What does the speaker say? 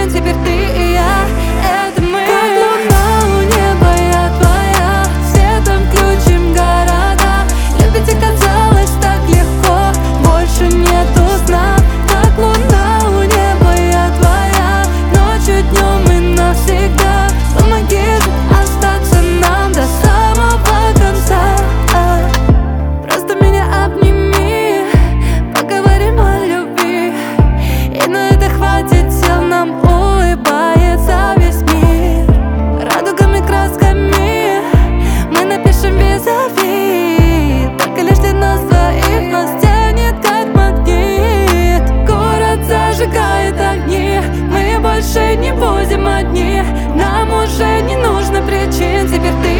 причин, теперь ты и я, это мы. Как луна у неба, я твоя, светом включим города. Любить оказалось так легко, больше нету сна. Как луна у неба, я твоя, ночью, днем и навсегда. Помоги же остаться нам до самого конца. Просто меня обними, поговорим о любви, и на это хватит сил, нам улыбается весь мир. Радугами, красками мы напишем визави, только лишь для нас двоих нас тянет как магнит. Город зажигает огни, мы больше не будем одни, нам уже не нужно причин, теперь ты